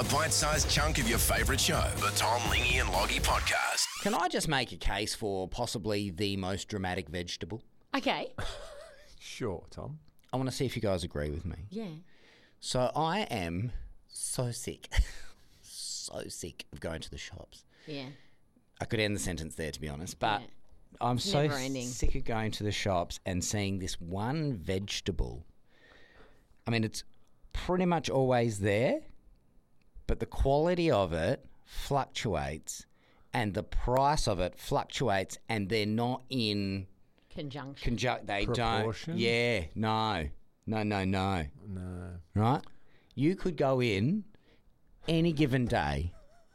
a bite-sized chunk of your favourite show. The Tom, Lingy and Loggy Podcast. Can I just make a case for possibly the most dramatic vegetable? Okay. Sure, Tom. I want to see if you guys agree with me. Yeah. So I am so sick, so sick of going to the shops. Yeah. I could end the sentence there, to be honest, but Yeah. I'm so never ending. sick of going to the shops and seeing this one vegetable. I mean, it's pretty much always there, but the quality of it fluctuates and the price of it fluctuates, and they're not in Conjunction. they Proportion? don't. Yeah, no. No. Right? You could go in any given day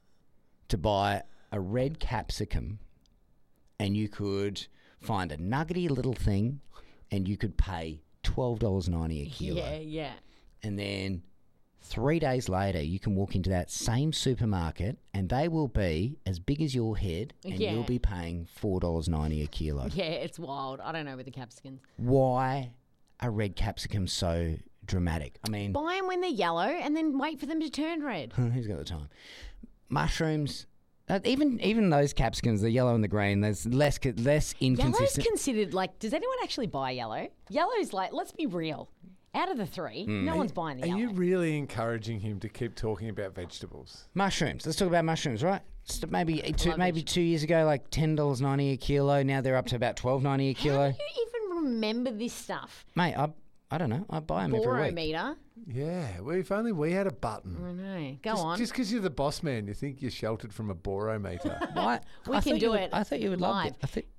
to buy a red capsicum, and you could find a nuggety little thing, and you could pay $12.90 a kilo. Yeah. And then 3 days later, you can walk into that same supermarket, and they will be as big as your head, and Yeah. you'll be paying $4.90 a kilo. Yeah, it's wild. I don't know with the capsicums. Why are red capsicums so dramatic? I mean, Buy them when they're yellow and then wait for them to turn red. who's got the time? Mushrooms, even those capsicums, the yellow and the green, there's less Yellow's inconsistent. considered like, does anyone actually buy yellow? Yellow's like, let's be real. Out of the three, no one's buying the Are yellow. you really encouraging him to keep talking about vegetables? Mushrooms. Let's talk about mushrooms, right? Maybe Love 2 years ago, like $10.90 a kilo. Now they're up to about $12.90 a How kilo. do you even remember this stuff? Mate, I don't know. I buy them every week. Borometer. Yeah, well, if only we had a button. I know. Go on. Just because you're the boss man, you think you're sheltered from a borometer. Why? We I can thought do you would- it I thought you would love live. it. I think.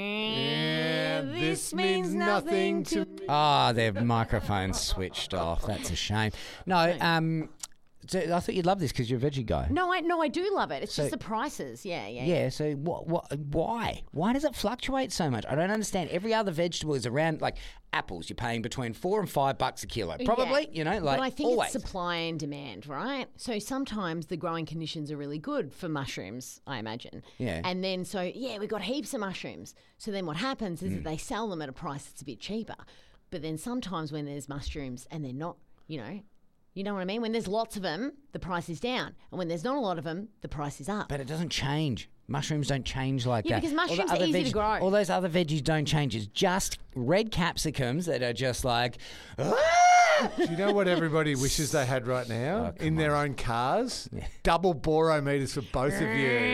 Yeah, this means nothing to me. Oh, their microphone's switched off. That's a shame. No, so I thought you'd love this because you're a veggie guy. No, I do love it. It's So- just the prices. Yeah. Yeah, so why? Why does it fluctuate so much? I don't understand. Every other vegetable is around, like apples, you're paying between $4 and $5 a kilo. Probably, Yeah. like but I think always. it's supply and demand, right? So sometimes the growing conditions are really good for mushrooms, I imagine. Yeah. And then we've got heaps of mushrooms. So then what happens is that they sell them at a price that's a bit cheaper. But then sometimes when there's mushrooms and they're not, you know what I mean? When there's lots of them, the price is down. And when there's not a lot of them, the price is up. But it doesn't change. Mushrooms don't change like Yeah, that. because All the mushrooms are other easy to grow. All those other veggies don't change. It's just red capsicums that are just like, Do you know what everybody wishes they had right now in their own cars? Double borometers for both of you.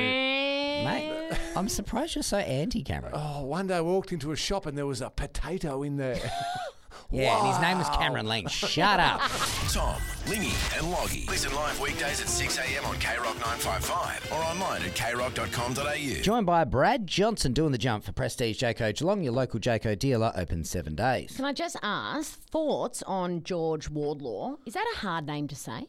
mate, I'm surprised you're so anti, Cameron. Oh, one day I walked into a shop and there was a potato in there. Yeah, and his name was Cameron Lang. Shut up. Tom, Lingy and Loggy. Listen live weekdays at 6 a.m. on KROC 955 or online at krock.com.au. Joined by Brad Johnson doing the jump for Prestige Jayco Geelong. Your local Jayco dealer, open 7 days. Can I just ask, thoughts on George Wardlaw? Is that a hard name to say?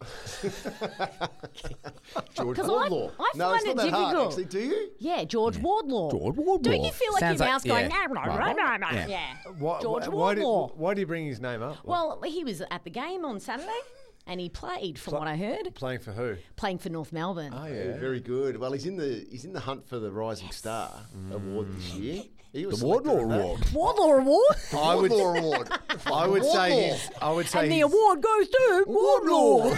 George 'Cause Wardlaw. I No, find it's not it that hard, difficult. actually. Do you? Yeah, George Wardlaw. George Wardlaw. Don't you feel like Sounds your like- mouth's going, yeah. yeah. George Why Wardlaw. why do you bring his name up? Well, he was at the game on Saturday and he played, from what I heard, Playing for who? playing for North Melbourne. Oh, Yeah, yeah. very good. Well, he's in the hunt for the Rising Star award this year. He was The Wardlaw selected for that. Award. Wardlaw Award? I would, award. I would say he's. I would say And the he's- award goes to Wardlaw.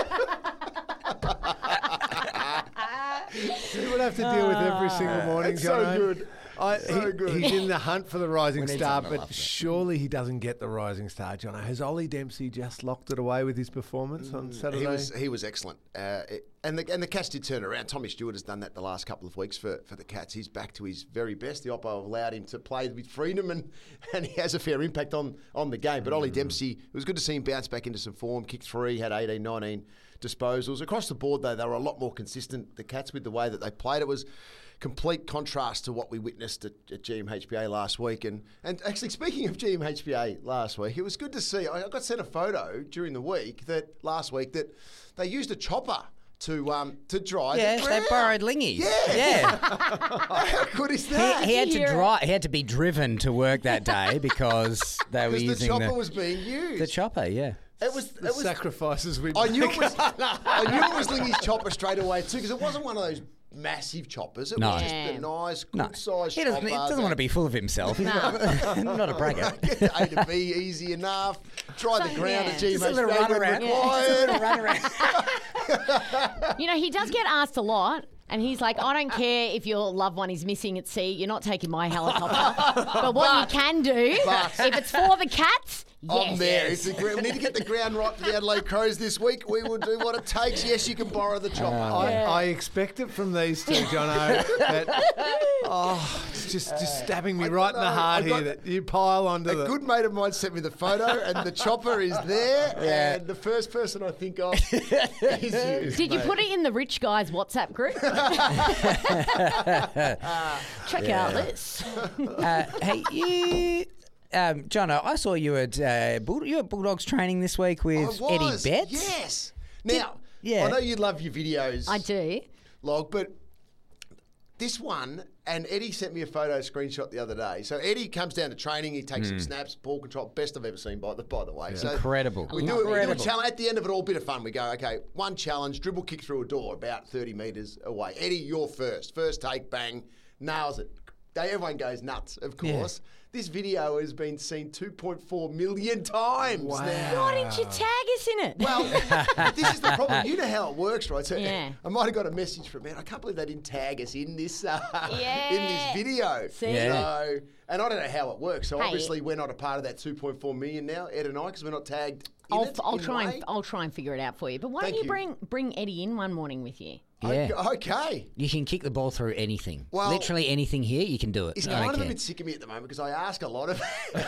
He would have to deal with every single morning, It's so Jono. good. So good. He's in the hunt for the Rising need Star, someone to but love that. surely he doesn't get the Rising Star, Jono. Has Ollie Dempsey just locked it away with his performance on Saturday? He was excellent, and the Cats did turn around. Tommy Stewart has done that the last couple of weeks for the Cats. He's back to his very best. The Oppo have allowed him to play with freedom, and he has a fair impact on the game. But Ollie Dempsey, it was good to see him bounce back into some form. Kicked 3, had 18, 19 disposals. Across the board, though, they were a lot more consistent, the Cats, with the way that they played. It was complete contrast to what we witnessed at GMHBA last week. And actually, speaking of GMHBA last week, it was good to see. I got sent a photo during the week that they used a chopper to dry Yeah, the they ground. borrowed Lingy's. Yeah. Yeah. How good is that? He had to hear it? drive. He had to be driven to work that day because they were Because the using chopper was being used. the chopper. Yeah. It was. the sacrifices we I make. knew it was. I knew it was Lingy's chopper straight away too, because it wasn't one of those massive choppers. It No. was just Yeah. a nice, No, good-sized he chopper. doesn't want to be full of himself. He's not a bragger. Get to A to B easy enough. Try the ground yeah. at Just a GMH little run when around. required. Run around. You know, he does get asked a lot. And he's like, I don't care if your loved one is missing at sea. You're not taking my helicopter. But what you can do, if it's for the cats, yes. I'm there. It's we need to get the ground right for the Adelaide Crows this week. We will do what it takes. Yes, you can borrow the chopper. I expect it from these two, Jono. It's just stabbing me right in the know. heart I got- here that you pile onto A the... good mate of mine sent me the photo, and the chopper is there. And the first person I think of is you. Did you put it in the rich guys WhatsApp group? Check out this. Hey, you, Jono, I saw you at Bulldogs training this week with I Eddie was, Betts. Yes. Now, yeah. I know you love your videos. I do. Log, but this one, and Eddie sent me a photo screenshot the other day. So Eddie comes down to training, he takes some snaps, ball control, best I've ever seen by the way. So Incredible. we do a Incredible. challenge. At the end of it all, bit of fun. We go, okay, one challenge, dribble kick through a door about 30 metres away. Eddie, you're first. First take, bang, nails it. Everyone goes nuts, of course. This video has been seen 2.4 million times now. Why didn't you tag us in it? Well, this is the problem. You know how it works, right? So Yeah. I might have got a message from, man, I can't believe they didn't tag us in this in this Yeah. video. See? Yeah. So, and I don't know how it works. So Hey. obviously we're not a part of that 2.4 million now, Ed and I, because we're not tagged in it. I'll in a try way. and figure it out for you. But why Thank don't you. you bring Eddie in one morning with you? Yeah. Okay. You can kick the ball through anything. Well, Literally anything here, you can do it. He's I kind don't of a care. bit sick of me at the moment because I ask a lot of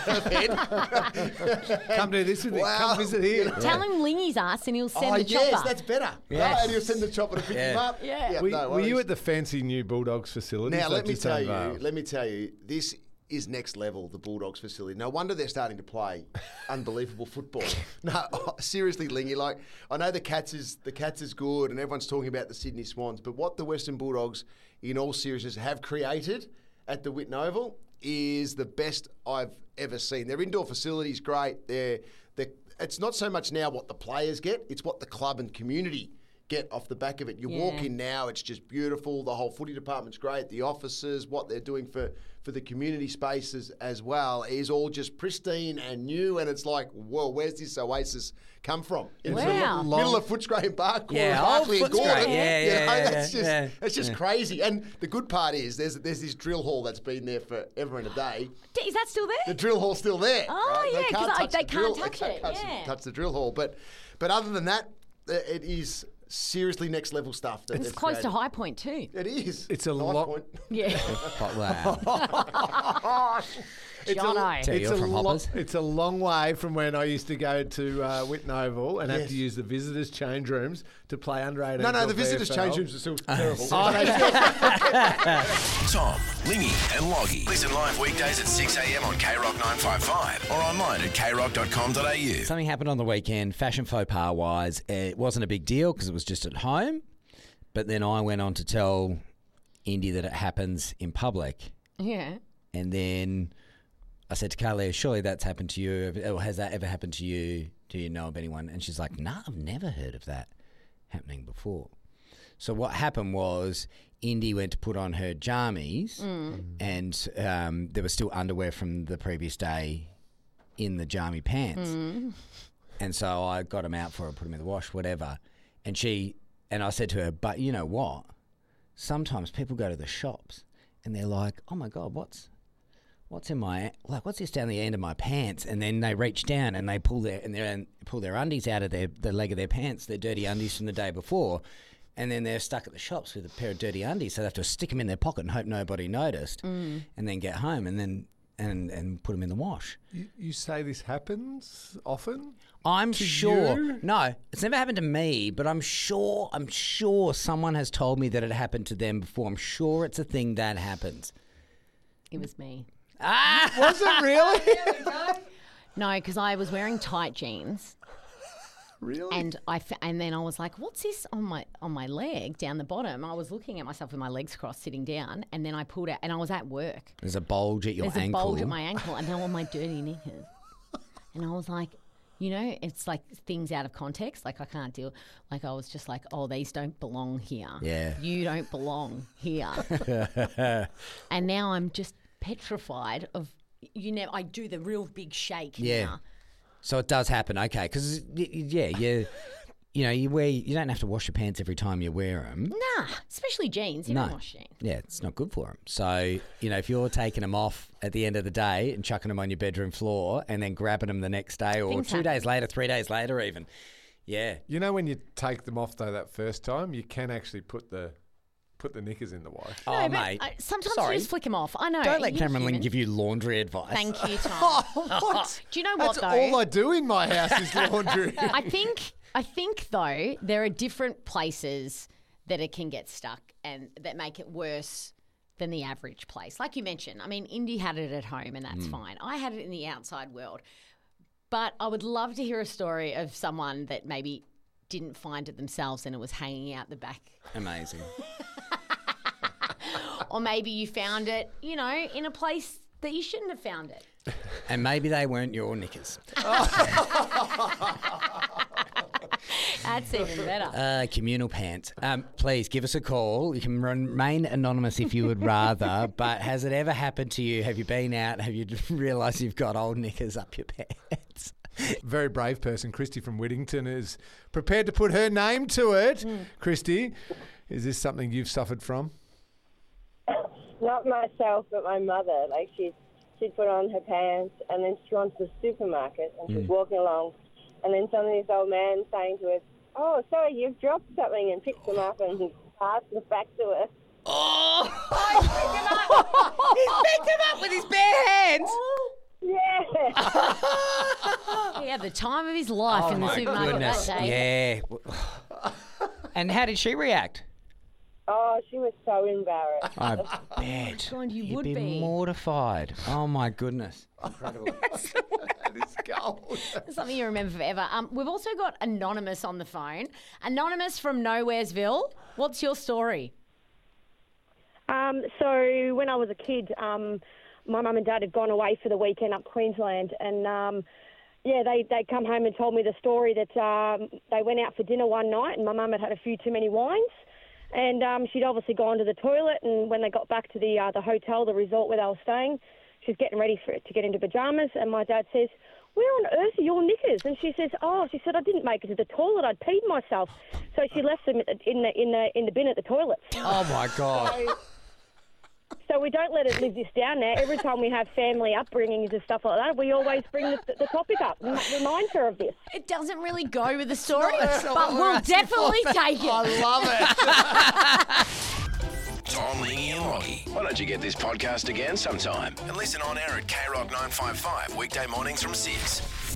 Ed. Come do this with me. Wow. Come visit here. Tell him Lingy's us and he'll send Oh, the chopper. yes, that's better. Yes. Right? And he'll send the chopper to pick him up. Yeah. Were, no were you worries. at the fancy new Bulldogs facility? Now, let me tell you, this is next level, the Bulldogs facility. No wonder they're starting to play unbelievable football. No, seriously, Lingy, like, I know the Cats is good and everyone's talking about the Sydney Swans, but what the Western Bulldogs, in all seriousness, have created at the Whitten Oval is the best I've ever seen. Their indoor facility is great. It's not so much now what the players get, it's what the club and community get off the back of it. You walk in now, it's just beautiful. The whole footy department's great. The offices, what they're doing for the community spaces as well is all just pristine and new. And it's like, whoa, where's this oasis come from? It's Wow. the middle of Footscray and Bark, Yeah, Barkley and old Footscray. Gordon. Yeah, You know, yeah, that's yeah, just it's just crazy. And the good part is there's this drill hall that's been there forever and a day. Is that still The there? drill hall's still there. Oh, right? yeah, 'cause they the can't drill- touch they it, can't yeah. touch the drill hall. But other than that, it is seriously next level stuff. That It's they've close to created. High Point too. It is. It's a Knife lot- point. Yeah. Wow. Jono. So you're from Hoppers? It's a long way from when I used to go to Whitten Oval and have Yes. to use the visitors' change rooms to play under 18. No, the visitors' change rooms are still terrible. Oh, they Tom, Lingy and Loggy. Listen live weekdays at 6 a.m. on KROC 955 or online at kroc.com.au. Something happened on the weekend, fashion faux pas wise. It wasn't a big deal because it was just at home. But then I went on to tell Indy that it happens in public. Yeah. And then I said to Carly, surely that's happened to you. Or has that ever happened to you? Do you know of anyone? And she's like, nah, I've never heard of that happening before. So what happened was Indy went to put on her jammies and there was still underwear from the previous day in the jammy pants. And so I got them out for her, put them in the wash, whatever. And I said to her, but you know what? Sometimes people go to the shops and they're like, oh my God, what's this down the end of my pants? And then they reach down and they pull their undies out of the leg of their pants, their dirty undies from the day before. And then they're stuck at the shops with a pair of dirty undies. So they have to stick them in their pocket and hope nobody noticed and then get home and put them in the wash. You say this happens often? I'm sure. you? No, it's never happened to me, but I'm sure someone has told me that it happened to them before. I'm sure it's a thing that happens. It was me. Was it really? No, because I was wearing tight jeans. Really? And then I was like, what's this on my leg down the bottom? I was looking at myself with my legs crossed sitting down, and then I pulled out, and I was at work. There's a bulge at your There's ankle. a bulge at my ankle, and they were my dirty knickers. And I was like, You know, it's like things out of context. Like I can't deal. Like I was just like, oh, these don't belong here. Yeah. You don't belong here. And now I'm just petrified of, I do the real big shake now. So it does happen, okay? Because you don't have to wash your pants every time you wear them. Nah, especially jeans. You don't wash jeans. Yeah, it's not good for them. So, if you're taking them off at the end of the day and chucking them on your bedroom floor and then grabbing them the next day or 2 days later, 3 days later even. Yeah. You know when you take them off, though, that first time, you can actually put the knickers in the wash. Oh, No, mate. Sometimes you just flick them off. I know. Don't let you're Cameron Lynn human. give you laundry advice. Thank you, Tom. What? Do you know what, That's though? all I do in my house is laundry. I think though there are different places that it can get stuck and that make it worse than the average place. Like you mentioned, I mean, Indy had it at home and that's fine. I had it in the outside world. But I would love to hear a story of someone that maybe didn't find it themselves and it was hanging out the back. Amazing. Or maybe you found it, in a place that you shouldn't have found it. And maybe they weren't your knickers. That's even better. Communal pants. Please give us a call. You can remain anonymous if you would rather, but has it ever happened to you? Have you been out? Have you realised you've got old knickers up your pants? Very brave person, Christy from Whittington, is prepared to put her name to it. Christy, is this something you've suffered from? Not myself, but my mother. Like she'd put on her pants and then she'd gone to the supermarket and she's walking along and then suddenly this old man saying to her, "Oh, sorry, you've dropped something," and picks them up and passes it back to her. Oh! He's picked him up with his bare hands! Yeah. He had the time of his life in the supermarket that day. Yeah. And how did she react? Oh, she was so embarrassed. I bet. God, You'd would be. mortified. Oh, my goodness. That is gold. Something you remember forever. We've also got Anonymous on the phone. Anonymous from Nowheresville. What's your story? So when I was a kid, my mum and dad had gone away for the weekend up Queensland, and they come home and told me the story that they went out for dinner one night, and my mum had had a few too many wines, and she'd obviously gone to the toilet, and when they got back to the hotel, the resort where they were staying, she was getting ready to get into pyjamas, and my dad says, "Where on earth are your knickers?" And she says, she said, "I didn't make it to the toilet. I'd peed myself." So she left them in the bin at the toilet. Oh, my God. So we don't let it live this down now. Every time we have family upbringings and stuff like that, we always bring the topic up and remind her of this. It doesn't really go with the story, That's not but what we're we'll asking definitely for. take it. I love it. Tom, Lingy and Loggy. Why don't you get this podcast again sometime and listen on air at KROC 955 weekday mornings from 6.